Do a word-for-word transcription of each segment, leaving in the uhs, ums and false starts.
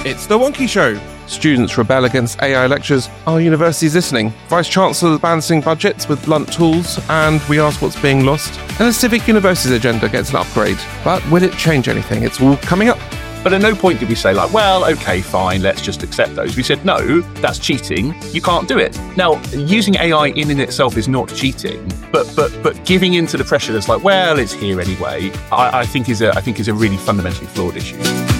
It's The Wonky Show. Students rebel against A I lectures. Are universities listening? Vice-Chancellors balancing budgets with blunt tools, and we ask what's being lost. And the Civic Universities agenda gets an upgrade. But will it change anything? It's all coming up. But at no point did we say, like, well, okay, fine, let's just accept those. We said, no, that's cheating. You can't do it. Now, using A I in and itself is not cheating, but but but giving into the pressure that's like, well, it's here anyway, I, I think is a I think is a really fundamentally flawed issue.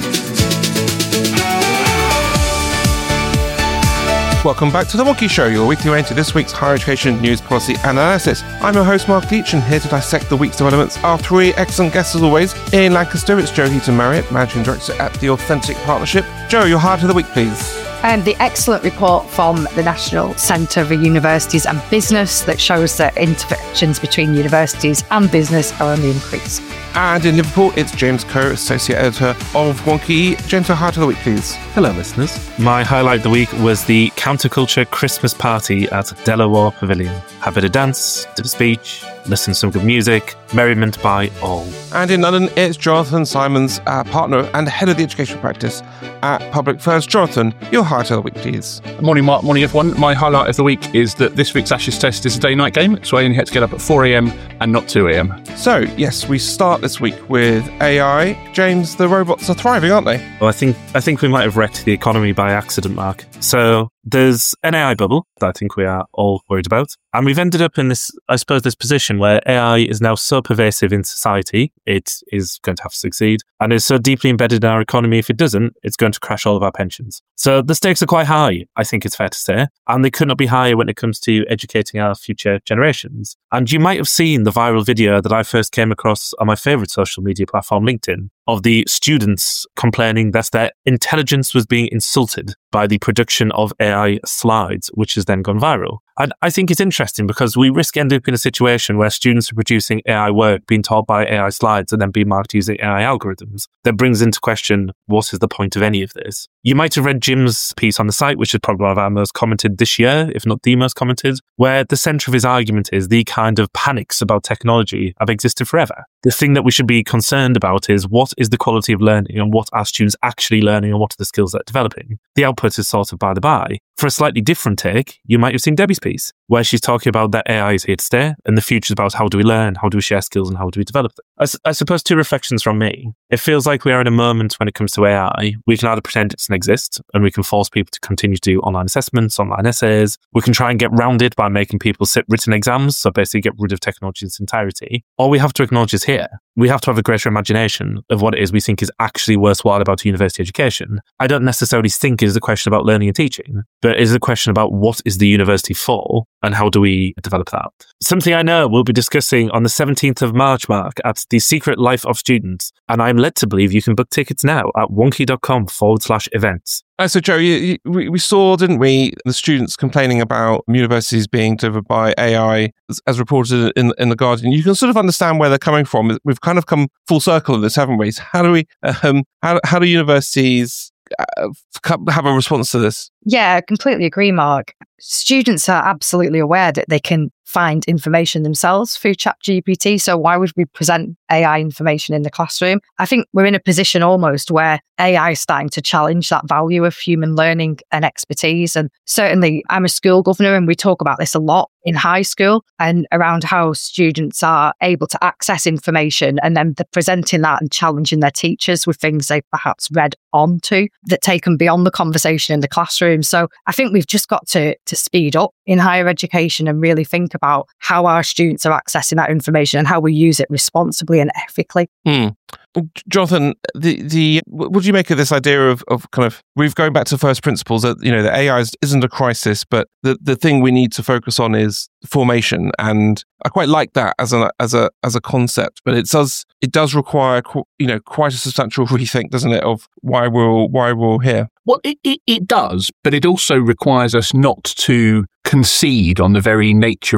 Welcome back to The Wonky Show, your weekly way into this week's higher education news, policy and analysis. I'm your host, Mark Leach, and here to dissect the week's developments are three excellent guests as always. In Lancaster, it's Joe Heaton-Marriott, Managing Director at The Authentic Partnership. Joe, your highlight of the week, please. Um, the excellent report from the National Centre for Universities and Business that shows that interactions between universities and business are on the increase. And in Liverpool, it's James Coe, Associate Editor of Wonky. James, your highlight of the week, please. Hello, listeners. My highlight of the week was the Counterculture Christmas party at Delaware Pavilion. Had a bit of dance, did a speech, listened to some good music, merriment by all. And in London, it's Jonathan Simons, uh, partner and head of the education practice at Public First. Jonathan, your highlight of the week, please. Morning, Mark. Morning, everyone. My highlight of the week is that this week's Ashes Test is a day-night game, so I only had to get up at four a.m. and not two a.m. So, yes, we start this week with A I. James, the robots are thriving, aren't they? Well, I think I think we might have wrecked the economy by accident, Mark. So there's an A I bubble that I think we are all worried about. And we've ended up in this, I suppose, this position where A I is now so pervasive in society, it is going to have to succeed. And is so deeply embedded in our economy, if it doesn't, it's going to crash all of our pensions. So the stakes are quite high, I think it's fair to say. And they could not be higher when it comes to educating our future generations. And you might have seen the viral video that I first came across on my favourite social media platform, LinkedIn, of the students complaining that their intelligence was being insulted by the production of A I slides, which has then gone viral. And I think it's interesting because we risk ending up in a situation where students are producing A I work, being taught by A I slides, and then being marked using A I algorithms. That brings into question, what is the point of any of this? You might have read Jim's piece on the site, which is probably one of our most commented this year, if not the most commented, where the centre of his argument is the kind of panics about technology have existed forever. The thing that we should be concerned about is what is the quality of learning and what are students actually learning and what are the skills they're developing. The output is sort of by the by. For a slightly different take, you might have seen Debbie's piece, where she's talking about that A I is here to stay and the future is about how do we learn, how do we share skills, and how do we develop them. I, I suppose two reflections from me. It feels like we are in a moment when it comes to A I. We can either pretend it doesn't exist and we can force people to continue to do online assessments, online essays. We can try and get round it by making people sit written exams, so basically get rid of technology in its entirety. Or we have to acknowledge it's here. We have to have a greater imagination of what it is we think is actually worthwhile about university education. I don't necessarily think it is a question about learning and teaching, but it is a question about what is the university for and how do we develop that. Something I know we'll be discussing on the seventeenth of March, Mark, at The Secret Life of Students. And I'm led to believe you can book tickets now at wonky.com forward slash events. Uh, so, Joe, you, you, we, we saw, didn't we, the students complaining about universities being delivered by A I, as, as reported in, in The Guardian. You can sort of understand where they're coming from. We've kind of come full circle of this, haven't we? So how do we, um, how, how do universities uh, have a response to this? Yeah, I completely agree, Mark. Students are absolutely aware that they can find information themselves through ChatGPT. So why would we present A I information in the classroom? I think we're in a position almost where A I is starting to challenge that value of human learning and expertise. And certainly I'm a school governor and we talk about this a lot in high school and around how students are able to access information and then they're presenting that and challenging their teachers with things they've perhaps read onto that take them beyond the conversation in the classroom. So I think we've just got to, to speed up in higher education and really think about how our students are accessing that information and how we use it responsibly and ethically. Mm. Jonathan, the the what do you make of this idea of, of kind of we've going back to first principles that you know the A I is, isn't a crisis, but the, the thing we need to focus on is formation, and I quite like that as a as a as a concept, but it does it does require you know quite a substantial rethink, doesn't it, of why we're why we're here. Well, it, it, it does, but it also requires us not to concede on the very nature of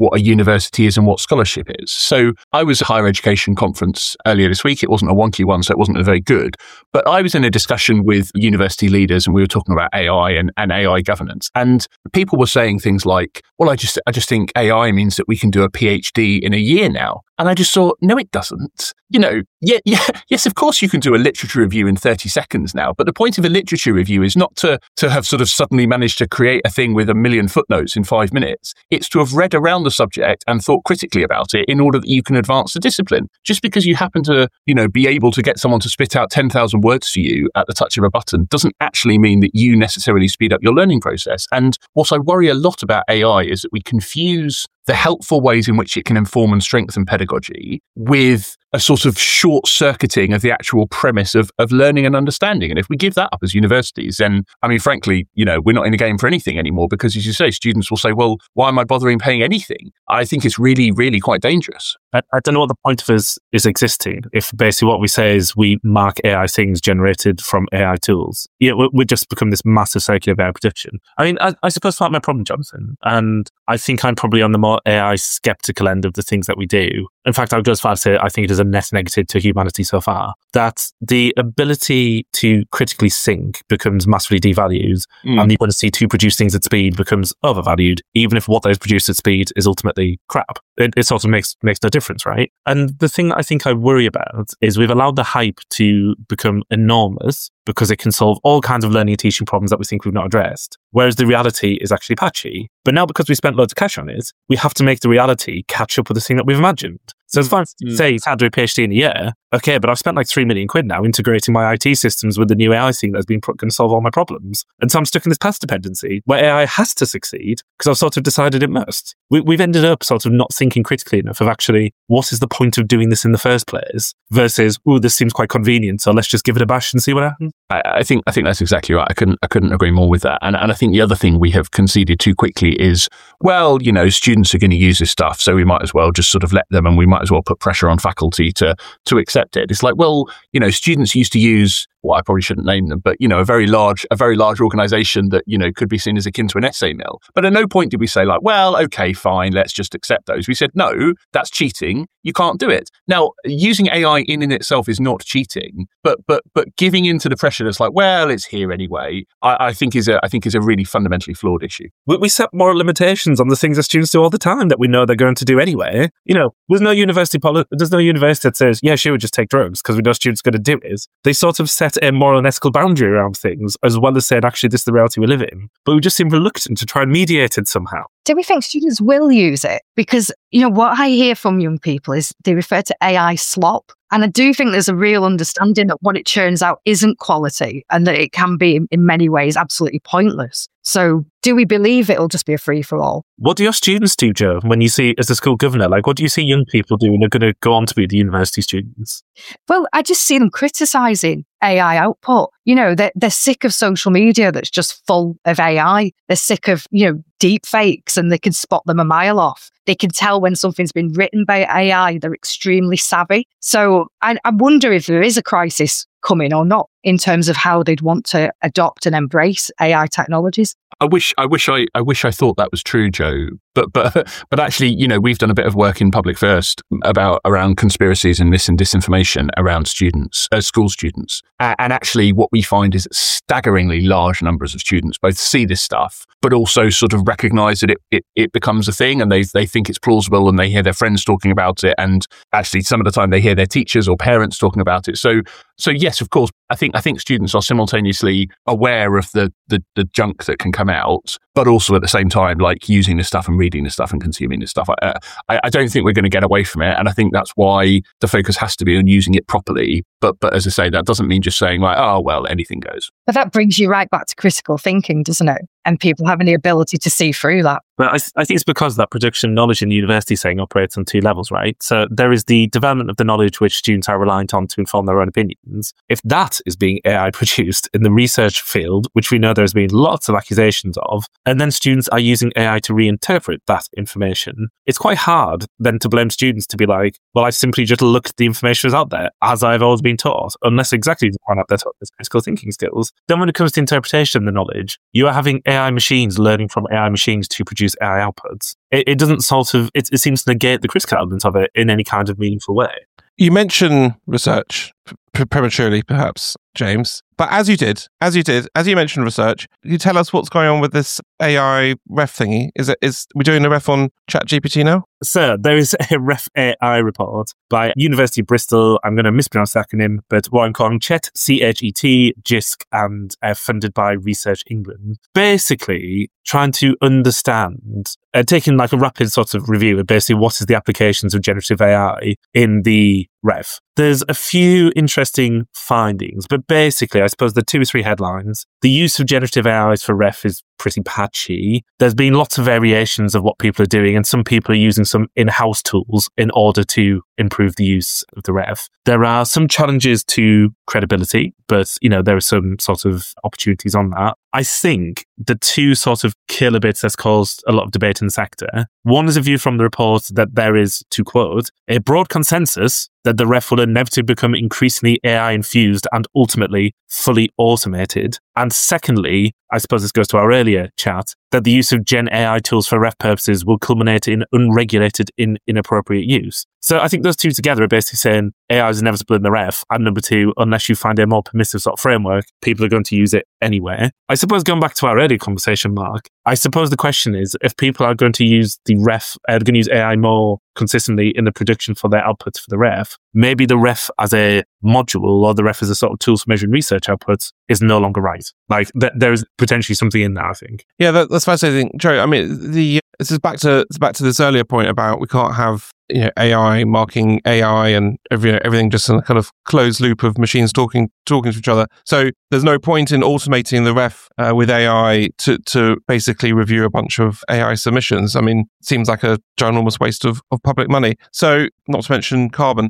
what a university is and what scholarship is. So I was at a higher education conference earlier this week. It wasn't a wonky one, so it wasn't very good. But I was in a discussion with university leaders and we were talking about A I and, and A I governance. And people were saying things like, well, I just I just think A I means that we can do a PhD in a year now. And I just thought, no, it doesn't. You know, yeah, yeah, yes, of course you can do a literature review in thirty seconds now. But the point of a literature review is not to, to have sort of suddenly managed to create a thing with a million footnotes in five minutes. It's to have read around the subject and thought critically about it in order that you can advance the discipline. Just because you happen to, you know, be able to get someone to spit out ten thousand words for you at the touch of a button doesn't actually mean that you necessarily speed up your learning process. And what I worry a lot about A I is that we confuse the helpful ways in which it can inform and strengthen pedagogy with a sort of short-circuiting of the actual premise of, of learning and understanding. And if we give that up as universities, then, I mean, frankly, you know, we're not in the game for anything anymore because, as you say, students will say, well, why am I bothering paying anything? I think it's really, really quite dangerous. I, I don't know what the point of is is existing if basically what we say is we mark A I things generated from A I tools. Yeah, we, we just become this massive circular A I prediction. I mean, I, I suppose part of my problem, Jonathan, and I think I'm probably on the more A I skeptical end of the things that we do. In fact, I would go as far as to say I think it is a net negative to humanity so far, that the ability to critically think becomes massively devalued mm. and the ability to produce things at speed becomes overvalued, even if what those produced at speed is ultimately crap. It, it sort of makes makes no difference, right? And the thing that I think I worry about is we've allowed the hype to become enormous because it can solve all kinds of learning and teaching problems that we think we've not addressed, whereas the reality is actually patchy. But now because we spent loads of cash on it, we have to make the reality catch up with the thing that we've imagined. So it's fine to say you can't do a PhD in a year. Okay, but I've spent like three million quid now integrating my I T systems with the new A I thing that's been going to solve all my problems. And so I'm stuck in this path dependency where A I has to succeed because I've sort of decided it must. We, we've ended up sort of not thinking critically enough of actually what is the point of doing this in the first place versus, oh, this seems quite convenient, so let's just give it a bash and see what happens. I, I think I think that's exactly right. I couldn't I couldn't agree more with that. And and I think the other thing we have conceded too quickly is, well, you know, students are going to use this stuff, so we might as well just sort of let them, and we might as well put pressure on faculty to to accept it. It's like, well, you know, students used to use, well, I probably shouldn't name them, but, you know, a very large, a very large organization that, you know, could be seen as akin to an essay mill. But at no point did we say like, well, okay, fine, let's just accept those. We said, no, that's cheating. You can't do it. Now, using A I in and itself is not cheating, but but but giving into the pressure that's like, well, it's here anyway, I, I think is a I think is a really fundamentally flawed issue. We, we set moral limitations on the things that students do all the time that we know they're going to do anyway. You know, there's no university poli- there's no university that says, yeah, sure, just take drugs because we know students are going to do it. They sort of set a moral and ethical boundary around things, as well as saying, actually, this is the reality we live in. But we just seem reluctant to try and mediate it somehow. Do we think students will use it? Because, you know, what I hear from young people is they refer to A I slop. And I do think there's a real understanding that what it churns out isn't quality and that it can be, in many ways, absolutely pointless. So do we believe it'll just be a free-for-all? What do your students do, Joe, when you see, as a school governor, like what do you see young people do when they're going to go on to be the university students? Well, I just see them criticising A I output. You know, they're, they're sick of social media that's just full of A I. They're sick of, you know, deep fakes, and they can spot them a mile off. They can tell when something's been written by A I. They're extremely savvy. So I, I wonder if there is a crisis coming or not in terms of how they'd want to adopt and embrace A I technologies. I wish, I wish, I, I wish I thought that was true, Joe. But, but, but actually, you know, we've done a bit of work in Public First about around conspiracies and mis and disinformation around students, uh, school students, uh, and actually, what we find is that staggeringly large numbers of students both see this stuff, but also sort of recognise that it, it it becomes a thing, and they they think it's plausible, and they hear their friends talking about it, and actually, some of the time they hear their teachers or parents talking about it. So, so yes, of course, I think I think students are simultaneously aware of the the, the junk that can come out, but also at the same time, like using this stuff and reading this stuff and consuming this stuff. I, I, I don't think we're going to get away from it. And I think that's why the focus has to be on using it properly. But but as I say, that doesn't mean just saying like, oh, well, anything goes. But that brings you right back to critical thinking, doesn't it? And people having the ability to see through that. But I, th- I think it's because that production knowledge in the university setting operates on two levels, right? So there is the development of the knowledge which students are reliant on to inform their own opinions. If that is being A I produced in the research field, which we know there's been lots of accusations of, and then students are using A I to reinterpret that information, it's quite hard then to blame students to be like, well, I've simply just looked at the information that's out there, as I've always been taught, unless exactly to find out their critical thinking skills. Then when it comes to interpretation of the knowledge, you are having A I machines learning from A I machines to produce A I outputs, it, it doesn't sort of, it, it seems to negate the critical element of it in any kind of meaningful way. You mentioned research p- prematurely, perhaps, James. But as you did, as you did, as you mentioned research, can you tell us what's going on with this A I ref thingy? Is it is we're doing a ref on ChatGPT now? So there is a Ref A I report by University of Bristol. I'm going to mispronounce the acronym, but what I'm calling CHET, C H E T, J I S C, and uh, funded by Research England. Basically, trying to understand, uh, taking like a rapid sort of review of basically what is the applications of generative A I in the ref. There's a few interesting findings, but basically, I suppose the two or three headlines. The use of generative A Is for ref is pretty patchy. There's been lots of variations of what people are doing, and some people are using some in-house tools in order to improve the use of the ref. There are some challenges to credibility, but you know there are some sort of opportunities on that. I think the two sort of killer bits that's caused a lot of debate in the sector. One is a view from the report that there is, to quote, a broad consensus that the ref will inevitably become increasingly A I infused and ultimately fully automated. And secondly, I suppose this goes to our earlier chat, that the use of Gen A I tools for ref purposes will culminate in unregulated, in inappropriate use. So I think those two together are basically saying A I is inevitable in the ref, and number two, unless you find a more permissive sort of framework, people are going to use it anyway. I suppose going back to our earlier conversation, Mark, I suppose the question is, if people are going to use the ref, are going to use A I more consistently in the production for their outputs for the ref, maybe the ref as a module or the ref as a sort of tool for measuring research outputs is no longer right. Like th- there is potentially something in there, I think. Yeah, that, that's fascinating, Joe. I mean, the this is back to it's back to this earlier point about we can't have you know A I marking A I and every, you know, everything just in a kind of closed loop of machines talking talking to each other. So there's no point in automating the ref uh, with A I to to basically review a bunch of A I submissions. I mean, it seems like a ginormous waste of, of public money. So not to mention carbon.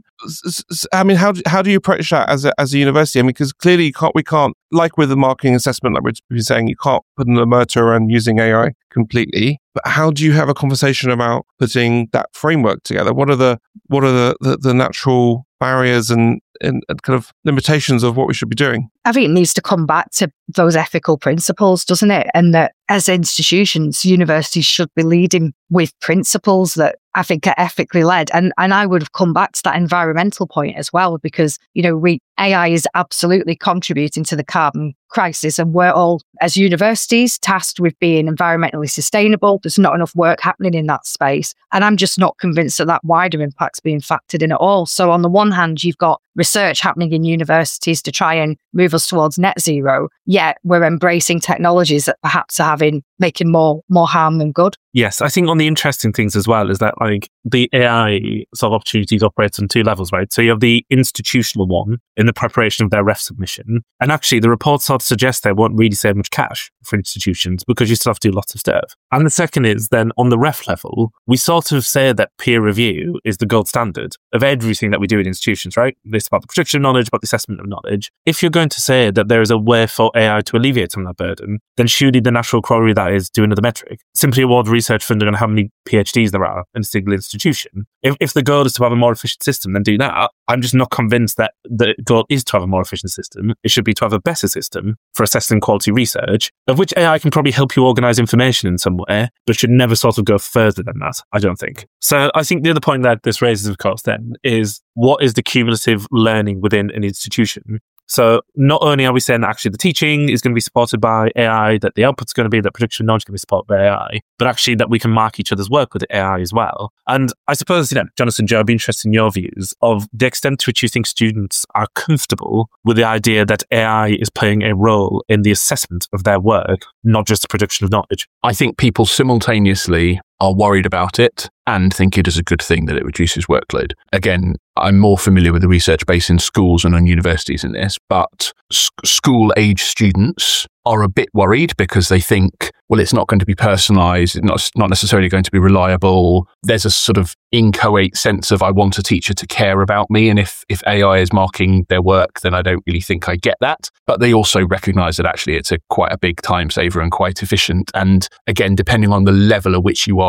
I mean, how do, how do you approach that as a, as a university? I mean, because clearly you can't, we can't, like with the marking assessment, like we're saying, you can't put an omerta around using A I completely. But how do you have a conversation about putting that framework together? What are the what are the, the, the natural barriers and, and, and kind of limitations of what we should be doing? I think it needs to come back to those ethical principles, doesn't it? And that as institutions, universities should be leading with principles that I think are ethically led. And and I would have come back to that environmental point as well, because, you know, we A I is absolutely contributing to the carbon crisis, and we're all, as universities, tasked with being environmentally sustainable. There's not enough work happening in that space. And I'm just not convinced that that wider impact's being factored in at all. So on the one hand, you've got research happening in universities to try and move us towards net zero, yet we're embracing technologies that perhaps are having making more more harm than good. Yes, I think on the interesting things as well is that like the A I sort of opportunities operate on two levels, right? So you have the institutional one in the preparation of their ref submission. And actually the report sort of suggests they won't really save much cash for institutions because you still have to do lots of stuff. And the second is then on the ref level, we sort of say that peer review is the gold standard of everything that we do in institutions, right? This about the production of knowledge, about the assessment of knowledge. If you're going to say that there is a way for A I to alleviate some of that burden, then surely the natural corollary of that is do another metric. Simply award research funding on how many PhDs there are in a single institution. If, if the goal is to have a more efficient system, then do that. I'm just not convinced that the goal is to have a more efficient system. It should be to have a better system for assessing quality research, of which A I can probably help you organize information in some way, but should never sort of go further than that, I don't think. So I think the other point that this raises, of course, then, is what is the cumulative learning within an institution? So not only are we saying that actually the teaching is going to be supported by A I, that the output's going to be, that production of knowledge is going to be supported by A I, but actually that we can mark each other's work with A I as well. And I suppose, you know, Jonathan, Joe, I'd be interested in your views of the extent to which you think students are comfortable with the idea that A I is playing a role in the assessment of their work, not just the production of knowledge. I think people simultaneously are worried about it and think it is a good thing that it reduces workload. Again, I'm more familiar with the research base in schools and on universities in this, but s- school-age students are a bit worried because they think, well, it's not going to be personalised, it's not, not necessarily going to be reliable. There's a sort of inchoate sense of I want a teacher to care about me, and if, if A I is marking their work, then I don't really think I get that. But they also recognise that actually it's a quite a big time saver and quite efficient. And again, depending on the level at which you are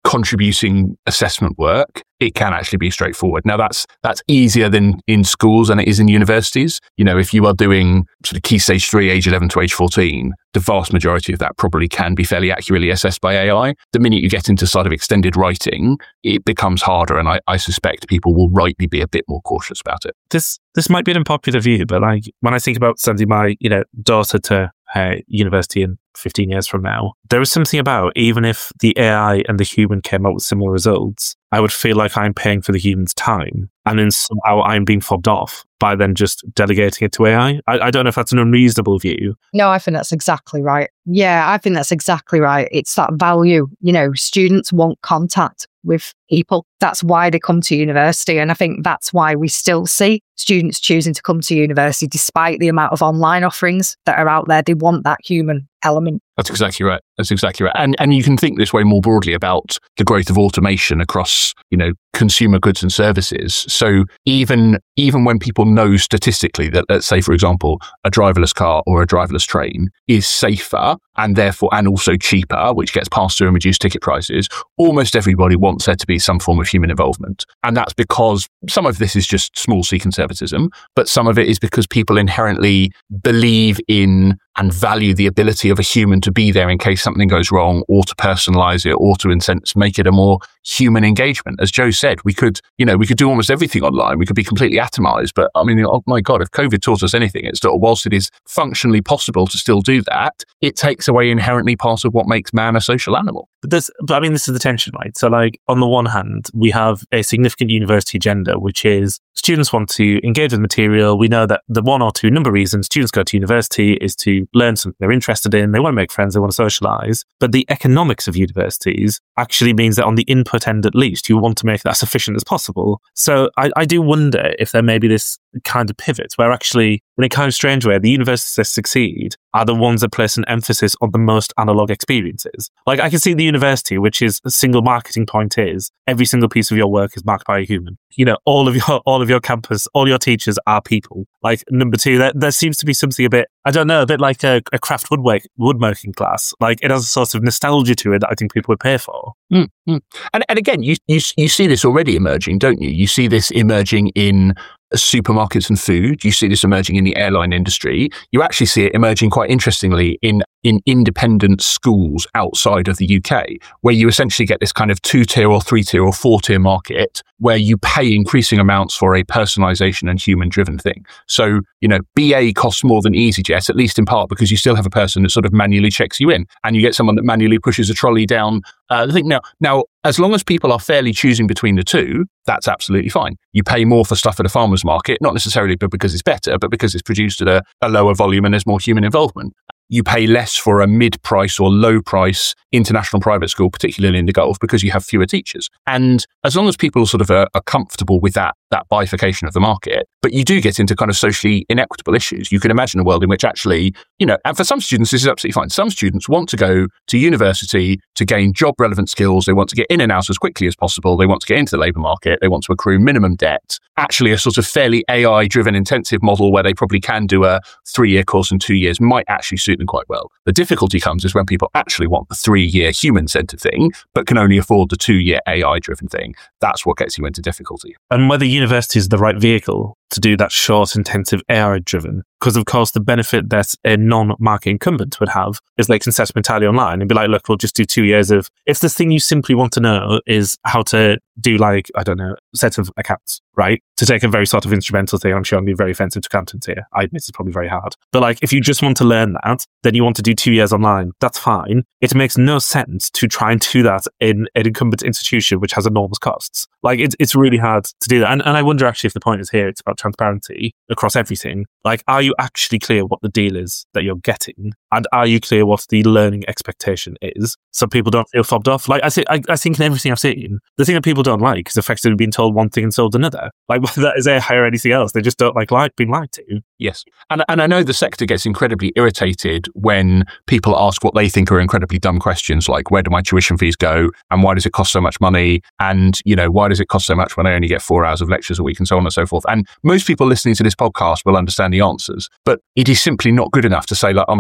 contributing assessment work, it can actually be straightforward. Now that's that's easier than in schools than it is in universities. You know, if you are doing sort of key stage three, age eleven to age fourteen, the vast majority of that probably can be fairly accurately assessed by A I. The minute you get into sort of extended writing, it becomes harder, and I, I suspect people will rightly be a bit more cautious about it. This this might be an unpopular view, but like when I think about sending my, you know, daughter to her university in fifteen years from now, there is something about, even if the A I and the human came out with similar results, I would feel like I'm paying for the human's time, and then somehow I'm being fobbed off by then just delegating it to A I. I, I don't know if that's an unreasonable view. No, I think that's exactly right. Yeah, I think that's exactly right. It's that value. You know, students want contact with people. That's why they come to university. And I think that's why we still see students choosing to come to university despite the amount of online offerings that are out there. They want that human element. That's exactly right. That's exactly right. And and you can think this way more broadly about the growth of automation across, you know, consumer goods and services. So even even when people know statistically that, let's say, for example, a driverless car or a driverless train is safer and therefore and also cheaper, which gets passed through and reduced ticket prices, almost everybody wants there to be some form of human involvement. And that's because some of this is just small c conservatism, but some of it is because people inherently believe in and value the ability of a human to be there in case something goes wrong, or to personalize it, or to, in sense, make it a more human engagement. As Joe said, we could, you know, we could do almost everything online. We could be completely atomized. But I mean, oh my God, if COVID taught us anything, it's that whilst it is functionally possible to still do that, it takes away inherently part of what makes man a social animal. But this, but I mean, this is the tension, right? So like, on the one hand, we have a significant university agenda, which is students want to engage with material. We know that the one or two number of reasons students go to university is to learn something they're interested in. They want to make friends. They want to socialize. But the economics of universities actually means that on the input end, at least, you want to make that as efficient as possible. So I, I do wonder if there may be this kind of pivot where actually, in a kind of strange way, the universities that succeed are the ones that place an emphasis on the most analog experiences. Like, I can see the university, which is a single marketing point is every single piece of your work is marked by a human. You know, all of your all of your campus, all your teachers are people. Like, number two, there, there seems to be something a bit, I don't know, a bit like a, a craft woodwork, woodworking class. Like, it has a sort of nostalgia to it that I think people would pay for. Mm-hmm. And and again, you, you you see this already emerging, don't you? You see this emerging in supermarkets and food. You see this emerging in the airline industry. You actually see it emerging quite interestingly in, in independent schools outside of the U K, where you essentially get this kind of two-tier or three-tier or four-tier market where you pay increasing amounts for a personalization and human-driven thing. So, you know, B A costs more than EasyJet, at least in part because you still have a person that sort of manually checks you in, and you get someone that manually pushes a trolley down uh, the thing. Now, now, as long as people are fairly choosing between the two, that's absolutely fine. You pay more for stuff at a farmer's market, not necessarily because it's better, but because it's produced at a, a lower volume and there's more human involvement. You pay less for a mid-price or low-price international private school, particularly in the Gulf, because you have fewer teachers. And as long as people sort of are, are comfortable with that, that bifurcation of the market, but you do get into kind of socially inequitable issues. You can imagine a world in which actually, you know, and for some students, this is absolutely fine. Some students want to go to university to gain job-relevant skills. They want to get in and out as quickly as possible. They want to get into the labour market. They want to accrue minimum debt. Actually, a sort of fairly A I-driven intensive model where they probably can do a three-year course in two years might actually suit them quite well. The difficulty comes is when people actually want the three-year human-centred thing, but can only afford the two-year A I-driven thing. That's what gets you into difficulty. And whether university is the right vehicle to do that short, intensive A I-driven, because of course the benefit that a non-market incumbent would have is they can set up entirely online and be like, look, we'll just do two years of, if the thing you simply want to know is how to do like, I don't know, set of accounts, right? To take a very sort of instrumental thing, I'm sure I'm being very offensive to accountants here. I admit it's probably very hard. But like, if you just want to learn that, then you want to do two years online, that's fine. It makes no sense to try and do that in an incumbent institution which has enormous costs. Like, it's it's really hard to do that. And, and I wonder actually if the point is here, it's about transparency across everything. Like, are you actually clear what the deal is that you're getting? And are you clear what the learning expectation is? So people don't feel fobbed off. Like, I, th- I, I think in everything I've seen, the thing that people don't like is effectively being told one thing and sold another. Like, whether that is A I or anything else, they just don't like, like being lied to. Yes. And and I know the sector gets incredibly irritated when people ask what they think are incredibly dumb questions, like, where do my tuition fees go? And why does it cost so much money? And, you know, why does it cost so much when I only get four hours of lectures a week, and so on and so forth? And most people listening to this podcast will understand the answers, but it is simply not good enough to say, like, oh my goodness, you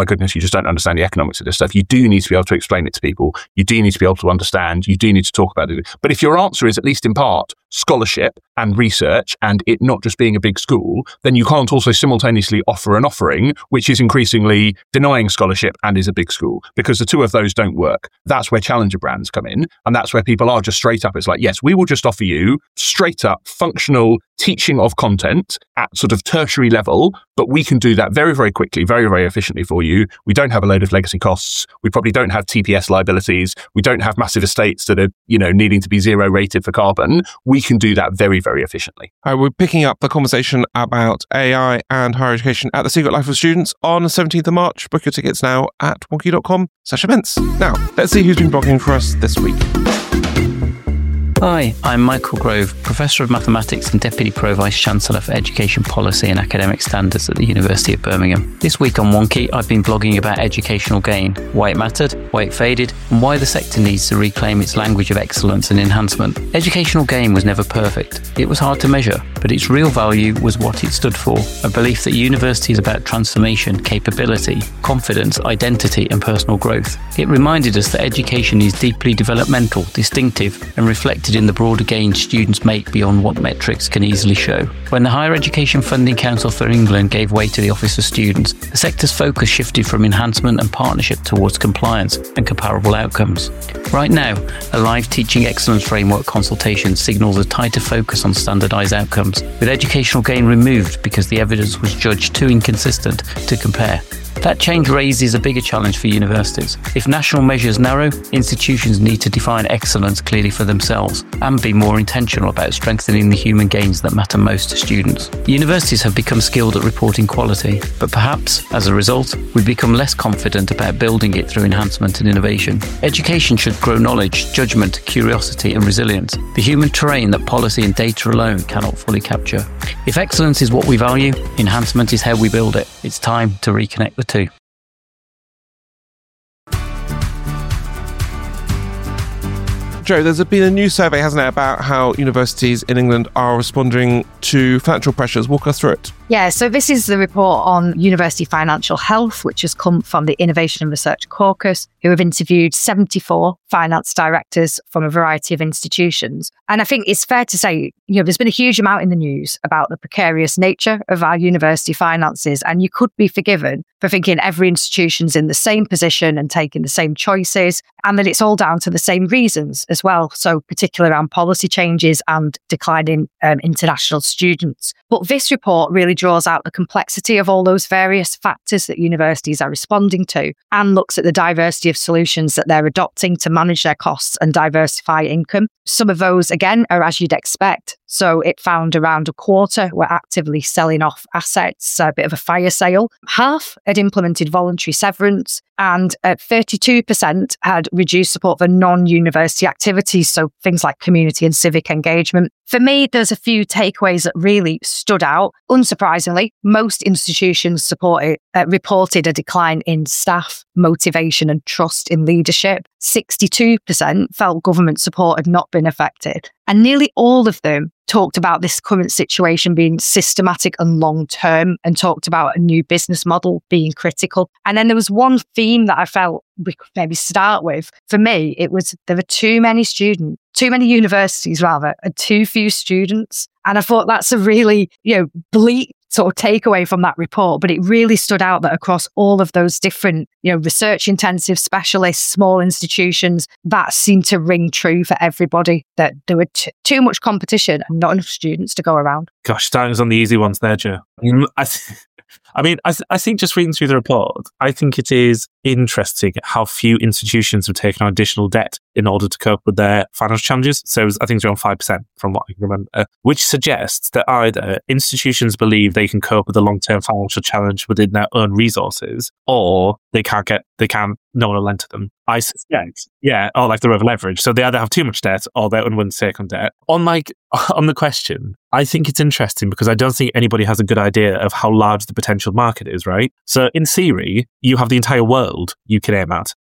just don't understand the economics of this stuff. You do need to be able to explain it to people. You do need to be able to understand. You do need to talk about it. But if your answer is, at least in part, scholarship and research and it not just being a big school, then you can't also simultaneously offer an offering which is increasingly denying scholarship and is a big school, because the two of those don't work. That's where challenger brands come in. And that's where people are just straight up. It's like, yes, we will just offer you straight up functional teaching of content at sort of tertiary level, but we can do that very, very quickly, very, very efficiently for you. We don't have a load of legacy costs. We probably don't have T P S liabilities. We don't have massive estates that are, you know, needing to be zero rated for carbon. We can do that very, very efficiently. All right, we're picking up the conversation about A I and higher education at the Secret Life of Students on the seventeenth of March. Book your tickets now at wonky.com slash events. Now, let's see who's been blogging for us this week. Hi, I'm Michael Grove, Professor of Mathematics and Deputy Pro-Vice Chancellor for Education Policy and Academic Standards at the University of Birmingham. This week on Wonky, I've been blogging about educational gain, why it mattered, why it faded, and why the sector needs to reclaim its language of excellence and enhancement. Educational gain was never perfect. It was hard to measure, but its real value was what it stood for, a belief that university is about transformation, capability, confidence, identity, and personal growth. It reminded us that education is deeply developmental, distinctive, and reflected in the broader gains students make beyond what metrics can easily show. When the Higher Education Funding Council for England gave way to the Office of Students, the sector's focus shifted from enhancement and partnership towards compliance and comparable outcomes. Right now, a live Teaching Excellence Framework consultation signals a tighter focus on standardised outcomes, with educational gain removed because the evidence was judged too inconsistent to compare. That change raises a bigger challenge for universities. If national measures narrow, institutions need to define excellence clearly for themselves and be more intentional about strengthening the human gains that matter most to students. Universities have become skilled at reporting quality, but perhaps, as a result, we've become less confident about building it through enhancement and innovation. Education should grow knowledge, judgment, curiosity, and resilience, the human terrain that policy and data alone cannot fully capture. If excellence is what we value, enhancement is how we build it. It's time to reconnect the two. Joe, there's been a new survey, hasn't it, about how universities in England are responding to financial pressures. Walk us through it. Yeah, so this is the report on university financial health, which has come from the Innovation and Research Caucus, who have interviewed seventy-four finance directors from a variety of institutions. And I think it's fair to say, you know, there's been a huge amount in the news about the precarious nature of our university finances, and you could be forgiven for thinking every institution's in the same position and taking the same choices, and that it's all down to the same reasons as well. So particularly around policy changes and declining um, international students. But this report really draws out the complexity of all those various factors that universities are responding to and looks at the diversity of solutions that they're adopting to manage their costs and diversify income. Some of those, again, are as you'd expect. So it found around a quarter were actively selling off assets, a bit of a fire sale. Half had implemented voluntary severance, and uh, thirty-two percent had reduced support for non-university activities, so things like community and civic engagement. For me, there's a few takeaways that really stood out. Unsurprisingly, most institutions supported, uh, reported a decline in staff, motivation and trust in leadership. sixty-two percent felt government support had not been affected. And nearly all of them talked about this current situation being systematic and long-term, and talked about a new business model being critical. And then there was one theme that I felt we could maybe start with. For me, it was there were too many students, too many universities rather, and too few students. And I thought that's a really, you know, bleak sort of takeaway from that report, but it really stood out that across all of those different, you know, research intensive specialists, small institutions, that seemed to ring true for everybody, that there were t- too much competition and not enough students to go around. Gosh, starting us on the easy ones there, Joe. I, th- I mean, I, th- I think just reading through the report, I think it is interesting how few institutions have taken on additional debt in order to cope with their financial challenges. So it was, I think it's around five percent from what I can remember, which suggests that either institutions believe they can cope with the long-term financial challenge within their own resources, or they can't get, they can't, no one will lend to them. I suspect, yeah, or like they're over leveraged. So they either have too much debt or they're unwilling to take on debt. On like, on the question, I think it's interesting because I don't think anybody has a good idea of how large the potential market is, right? So in theory, you have the entire world you can aim at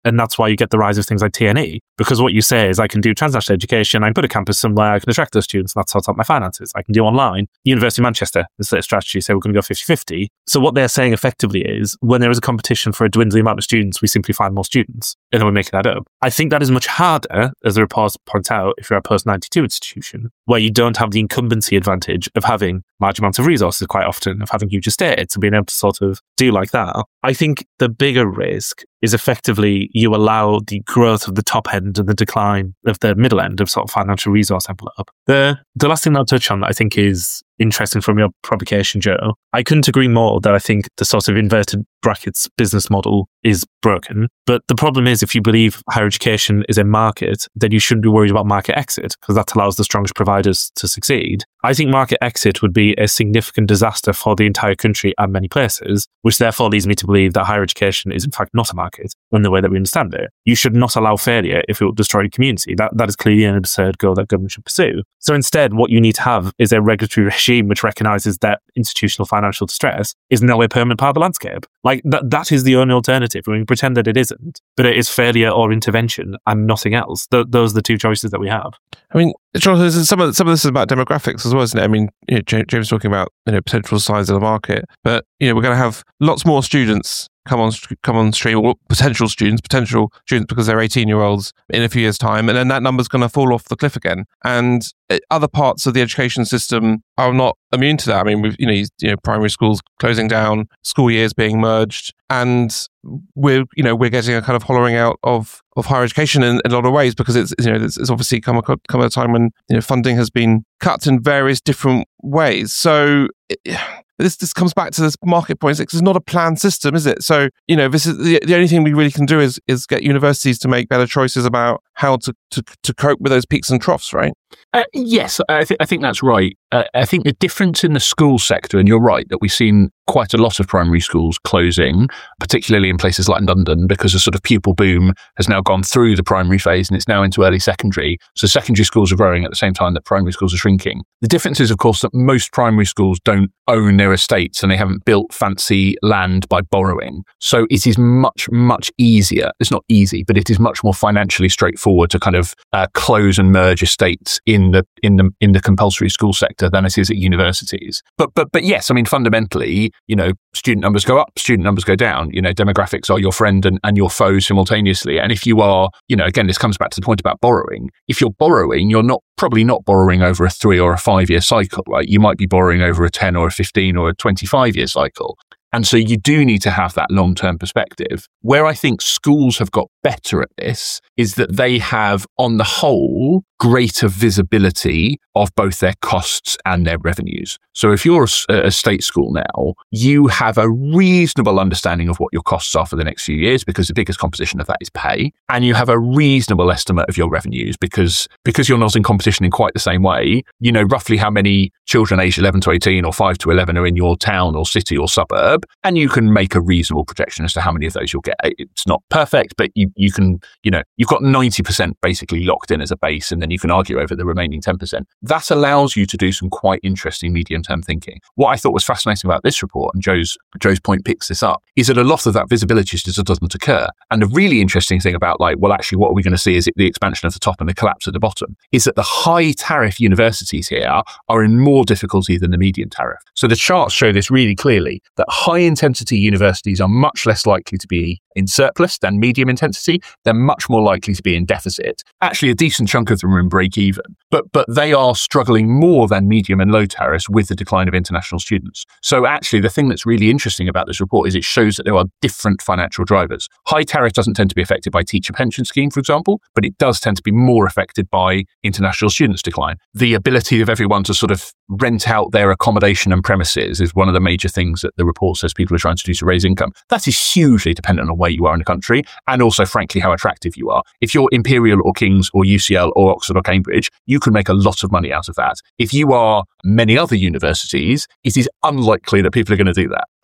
And that's why you get the rise of things like T N E. Because what you say is, I can do transnational education, I can put a campus somewhere, I can attract those students, and that sorts out my finances. I can do online. University of Manchester, this is a strategy, say we're going to go fifty-fifty. So what they're saying effectively is, when there is a competition for a dwindling amount of students, we simply find more students, and then we're making that up. I think that is much harder, as the reports point out, if you're a post ninety-two institution, where you don't have the incumbency advantage of having large amounts of resources quite often, of having huge estates, and being able to sort of do like that. I think the bigger risk is effectively you allow the growth of the top end and the decline of the middle end of sort of financial resource envelope. The the last thing I'll touch on that I think is interesting from your provocation, Joe, I couldn't agree more that I think the sort of inverted brackets business model is broken. But the problem is, if you believe higher education is a market, then you shouldn't be worried about market exit, because that allows the strongest providers to succeed. I think market exit would be a significant disaster for the entire country and many places, which therefore leads me to believe that higher education is in fact not a market in the way that we understand it. You should not allow failure if it will destroy the community. That, that is clearly an absurd goal that government should pursue. So instead, what you need to have is a regulatory regime which recognises that institutional financial distress is no way permanent part of the landscape. Like, that, that is the only alternative. I mean, pretend that it isn't, but it is failure or intervention and nothing else. Th- those are the two choices that we have. I mean, Jonathan, some of some of this is about demographics as well, isn't it? I mean, you know, James was talking about, you know, potential size of the market, but you know, we're going to have lots more students come on come on stream, or potential students, potential students because they're eighteen year olds in a few years' time, and then that number's going to fall off the cliff again. And other parts of the education system are not immune to that. I mean, we've, you know, you know, primary schools closing down, school years being merged, and we're, you know, we're getting a kind of hollowing out of, of higher education in, in a lot of ways, because it's, you know, it's, it's obviously come a, come at a time when, you know, funding has been cut in various different ways. So it, this this comes back to this market point. It's not a planned system, is it? So, you know, this is the, the only thing we really can do is is get universities to make better choices about how to to, to cope with those peaks and troughs, right? Uh, yes, I, th- I think that's right. Uh, I think the difference in the school sector, and you're right, that we've seen quite a lot of primary schools closing, particularly in places like London, because a sort of pupil boom has now gone through the primary phase and it's now into early secondary. So secondary schools are growing at the same time that primary schools are shrinking. The difference is, of course, that most primary schools don't own their estates and they haven't built fancy land by borrowing. So it is much, much easier. It's not easy, but it is much more financially straightforward to kind of uh, close and merge estates in the in the in the compulsory school sector than it is at universities. But but but yes, I mean, fundamentally, you know, student numbers go up, student numbers go down. You know, demographics are your friend and, and your foe simultaneously. And if you are, you know, again, this comes back to the point about borrowing. If you're borrowing, you're not probably not borrowing over a three or a five year cycle, right? You might be borrowing over a ten or a fifteen or a twenty-five year cycle. And so you do need to have that long-term perspective. Where I think schools have got better at this is that they have, on the whole, greater visibility of both their costs and their revenues. So if you're a, a state school now, you have a reasonable understanding of what your costs are for the next few years, because the biggest composition of that is pay. And you have a reasonable estimate of your revenues because, because you're not in competition in quite the same way. You know roughly how many children aged eleven to eighteen or five to eleven are in your town or city or suburb. And you can make a reasonable projection as to how many of those you'll get. It's not perfect, but you, you can, you know, you've got ninety percent basically locked in as a base, and then you can argue over the remaining ten percent. That allows you to do some quite interesting medium-term thinking. What I thought was fascinating about this report, and Joe's Joe's point picks this up, is that a lot of that visibility just doesn't occur. And the really interesting thing about, like, well, actually, what are we going to see is it the expansion of the top and the collapse at the bottom, is that the high tariff universities here are in more difficulty than the median tariff. So the charts show this really clearly, that high intensity universities are much less likely to be in surplus than medium intensity. They're much more likely to be in deficit. Actually, a decent chunk of them are in break even, but but they are struggling more than medium and low tariffs with the decline of international students. So actually, the thing that's really interesting about this report is it shows that there are different financial drivers. High tariff doesn't tend to be affected by teacher pension scheme, for example, but it does tend to be more affected by international students' decline. The ability of everyone to sort of rent out their accommodation and premises is one of the major things that the report says people are trying to do to raise income. That is hugely dependent on where you are in the country, and also, frankly, how attractive you are. If you're Imperial or King's or U C L or Oxford or Cambridge, you can make a lot of money out of that. If you are many other universities, it is unlikely that people are going to do that.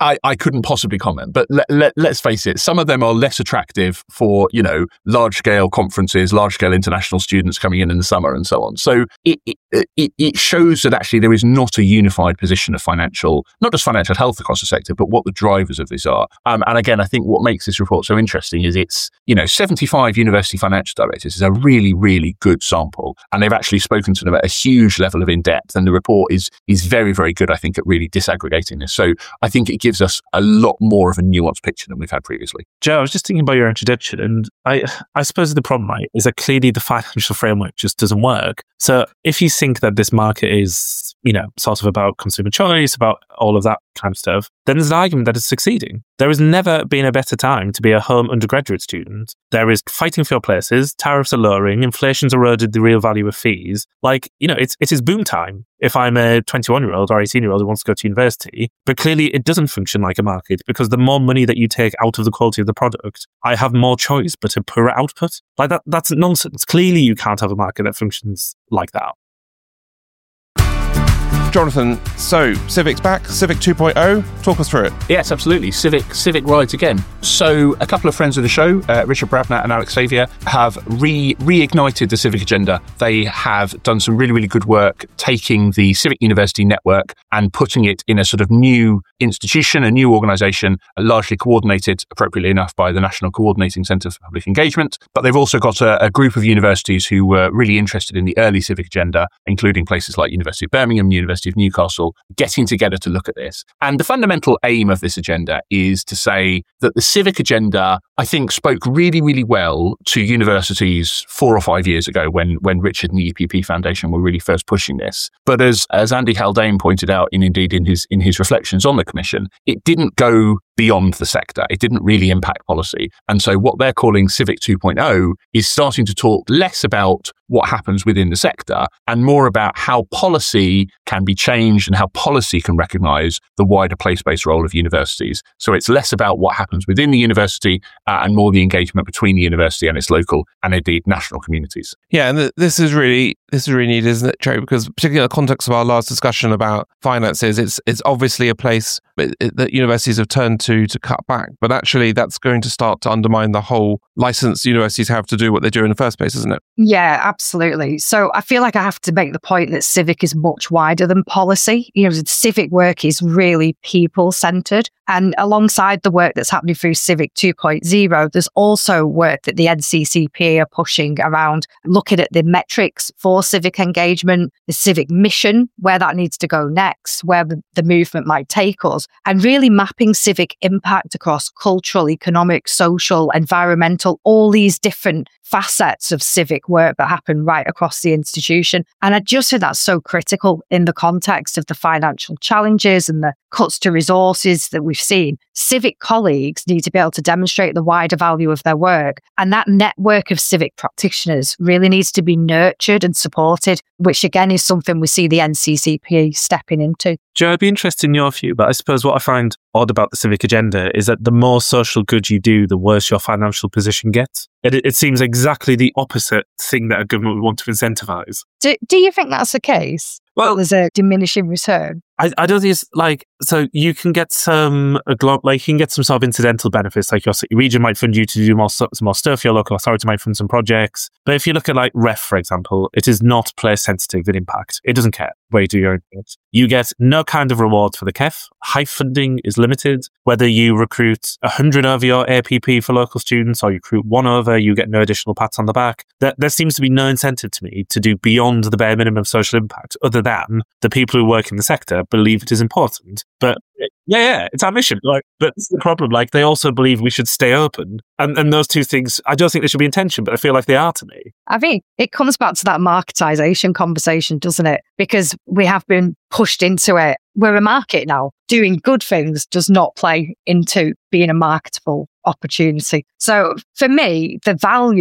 I, I couldn't possibly comment, but let, let, let's face it, some of them are less attractive for, you know, large scale conferences, large scale international students coming in in the summer and so on. So it, it, it, it shows that actually there is not a unified position of financial, not just financial health across the sector, but what the drivers of this are. Um, and again, I think what makes this report so interesting is it's, you know, seventy-five university financial directors is a really, really good sample. And they've actually spoken to them at a huge level of in-depth. And the report is, is very, very good, I think, at really disaggregating this. So I think it gives us a lot more of a nuanced picture than we've had previously. Joe, I was just thinking about your introduction, and I I suppose the problem, right, is that clearly the financial framework just doesn't work. So if you think that this market is, you know, sort of about consumer choice, about all of that kind of stuff, then there's an argument that it's succeeding. There has never been a better time to be a home undergraduate student. There is fighting for your places, tariffs are lowering, inflation's eroded the real value of fees. Like, you know, it's it is boom time if I'm a twenty-one-year-old or eighteen-year-old who wants to go to university. But clearly it doesn't function like a market, because the more money that you take out of the quality of the product, I have more choice but a poorer output. Like that, that's nonsense. Clearly you can't have a market that functions like that. Jonathan, so Civic's back, Civic two point oh, talk us through it. Yes, absolutely. Civic Civic rides again. So a couple of friends of the show, uh, Richard Brabner and Alex Xavier, have re reignited the Civic agenda. They have done some really, really good work taking the Civic University network and putting it in a sort of new institution, a new organisation, largely coordinated, appropriately enough, by the National Coordinating Centre for Public Engagement. But they've also got a, a group of universities who were really interested in the early Civic agenda, including places like University of Birmingham, University of Newcastle, getting together to look at this. And the fundamental aim of this agenda is to say that the Civic agenda, I think, spoke really, really well to universities four or five years ago when, when Richard and the E P P Foundation were really first pushing this. But as, as Andy Haldane pointed out, and indeed in his, in his reflections on the Commission, it didn't go beyond the sector. It didn't really impact policy. And so what they're calling Civic two point oh is starting to talk less about what happens within the sector and more about how policy can be changed and how policy can recognise the wider place-based role of universities. So it's less about what happens within the university uh, and more the engagement between the university and its local and indeed national communities. Yeah, and th- this is really this is really neat, isn't it, Joe? Because particularly in the context of our last discussion about finances, it's it's obviously a place it, it, that universities have turned to to cut back, but actually that's going to start to undermine the whole license universities have to do what they do in the first place, isn't it? Yeah, absolutely. So I feel like I have to make the point that civic is much wider than policy. You know, civic work is really people-centred. And alongside the work that's happening through Civic two point oh, there's also work that the N C C P are pushing around looking at the metrics for civic engagement, the civic mission, where that needs to go next, where the, the movement might take us, and really mapping civic impact across cultural, economic, social, environmental, all these different facets of civic work that happen right across the institution. And I just think that's so critical in the context of the financial challenges and the cuts to resources that we've seen. Civic colleagues need to be able to demonstrate the wider value of their work. And that network of civic practitioners really needs to be nurtured and supported, which again is something we see the N C C P stepping into. Joe, I'd be interested in your view, but I suppose what I find odd about the civic agenda is that the more social good you do, the worse your financial position gets. It, it seems exactly the opposite thing that a government would want to incentivise. Do, do you think that's the case? Well, there's a diminishing return. I, I don't think it's like, so you can get some, a glo- like you can get some sort of incidental benefits, like your city region might fund you to do more, some more stuff, your local authority might fund some projects. But if you look at like R E F, for example, it is not place sensitive in impact. It doesn't care where you do your inputs. You get no kind of reward for the C E F. High funding is limited. Whether you recruit one hundred over your A P P for local students or you recruit one over, you get no additional pats on the back. There, there seems to be no incentive to me to do beyond the bare minimum social impact, other than the people who work in the sector believe it is important. But yeah, yeah, it's our mission. Like, but it's the problem. Like, they also believe we should stay open. And and those two things, I don't think they should be in tension, but I feel like they are to me. I think it comes back to that marketisation conversation, doesn't it? Because we have been pushed into it. We're a market now. Doing good things does not play into being a marketable opportunity. So for me, the value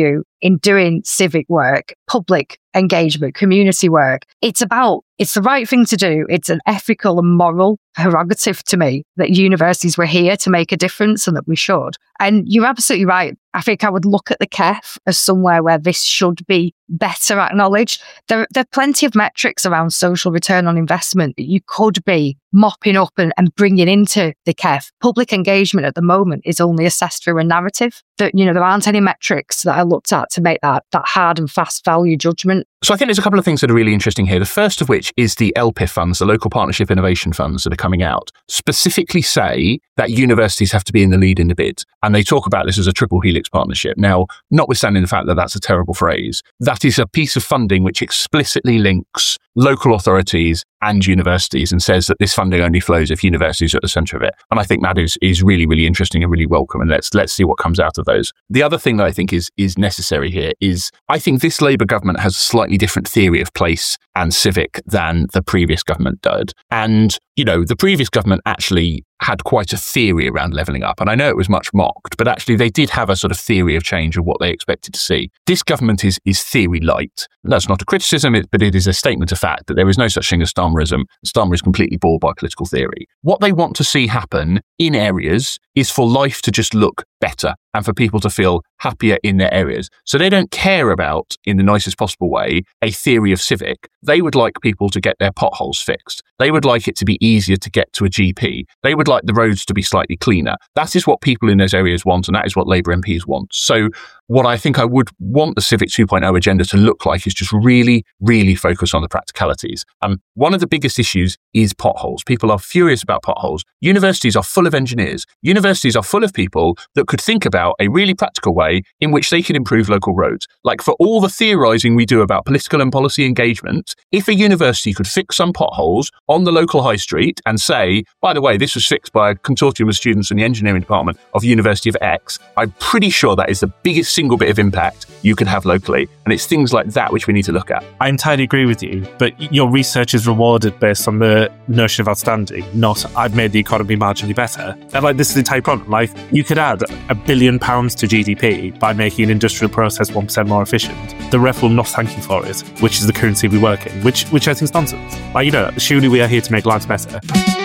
in doing civic work, public engagement, community work. It's about, it's the right thing to do. It's an ethical and moral prerogative to me that universities were here to make a difference and that we should. And you're absolutely right. I think I would look at the K E F as somewhere where this should be better acknowledged. There, there are plenty of metrics around social return on investment that you could be mopping up and, and bringing into the K E F. Public engagement at the moment is only assessed through a narrative. That, you know, there aren't any metrics that I looked at to make that, that hard and fast value judgment. So I think there's a couple of things that are really interesting here. The first of which is the L P I F funds, the Local Partnership Innovation Funds that are coming out, specifically say that universities have to be in the lead in the bid. And they talk about this as a triple helix partnership. Now, notwithstanding the fact that that's a terrible phrase, that is a piece of funding which explicitly links local authorities and universities and says that this funding only flows if universities are at the centre of it. And I think that is is really, really interesting and really welcome. And let's let's see what comes out of those. The other thing that I think is is necessary here is I think this Labour government has a slightly different theory of place and civic than the previous government did. And, you know, the previous government actually had quite a theory around levelling up. And I know it was much mocked, but actually they did have a sort of theory of change of what they expected to see. This government is is theory light. That's not a criticism, but it is a statement of fact that there is no such thing as Starmerism. Starmer is completely bored by political theory. What they want to see happen in areas is for life to just look better and for people to feel happier in their areas. So they don't care about, in the nicest possible way, a theory of civic. They would like people to get their potholes fixed. They would like it to be easier to get to a G P. They would like the roads to be slightly cleaner. That is what people in those areas want, and that is what Labour M Ps want. So what I think I would want the Civic two point oh agenda to look like is just really, really focus on the practicalities. Um, one of the biggest issues is potholes. People are furious about potholes. Universities are full of engineers. Universities are full of people that could think about a really practical way in which they can improve local roads. Like, for all the theorising we do about political and policy engagement, if a university could fix some potholes on the local high street and say, by the way, this was fixed by a consortium of students in the engineering department of the University of X, I'm pretty sure that is the biggest single bit of impact you could have locally. And it's things like that which we need to look at. I entirely agree with you, but your research is rewarded based on the notion of outstanding, not I've made the economy marginally better. And like, this is the entire problem. Like, you could add a billion pounds to G D P by making an industrial process one percent more efficient. The ref will not thank you for it, which is the currency we work in, which which I think is nonsense. Like, you know, surely we are here to make lives better.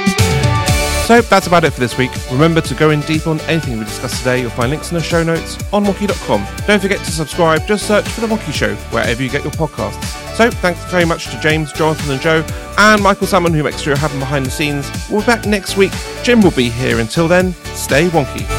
So that's about it for this week. Remember to go in deep on anything we discussed today. You'll find links in the show notes on Woki dot com. Don't forget to subscribe. Just search for The Woki Show wherever you get your podcasts. So thanks very much to James, Jonathan and Joe, and Michael Salmon, who makes sure you happen behind the scenes. We'll be back next week. Jim will be here. Until then, stay wonky.